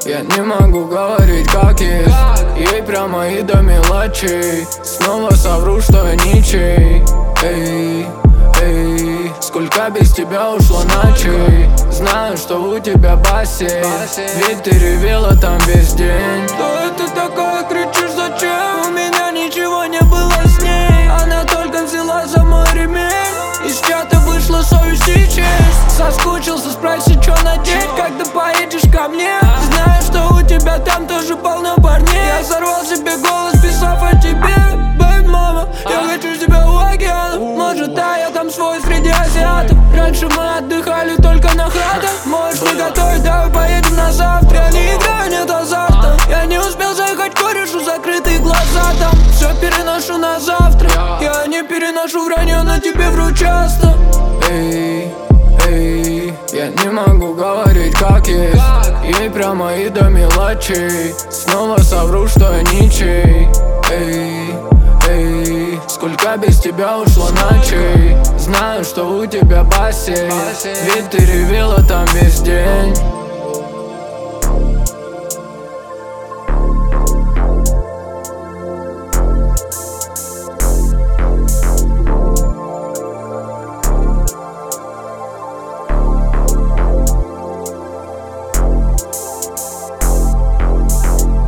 Я не могу говорить как есть, ей прямо и до мелочей. Снова совру, что я ничей. Эй, эй, сколько без тебя ушло ночей. Знаю, что у тебя бассейн, ведь ты ревела там весь день. Что это такое, кричишь зачем? У меня ничего не было с ней. Она только взяла за мой ремень. Из чата вышла совесть и честь. Соскучился, спроси, что надеть, когда поедешь ко мне. Знаю, что у тебя там тоже полно парней. Я сорвал себе голос, писав о тебе. Бэйб, мама, я хочу тебя у океана. Может, да, я там свой среди азиатов. Раньше мы отдыхали только на хатах. Можешь не готовить, давай поедем на завтра. Я не играю, нет азарта. Я не успел заехать к корешу, закрытые глаза там. Все переношу на завтра. Я не переношу вранье, но тебе вру часто. Эй, эй, я не могу говорить как есть, ей прямо и до мелочей. Снова совру, что я ничей. Эй, эй, сколько без тебя ушло ночей. Знаю, что у тебя бассейн, ведь ты ревела там весь день.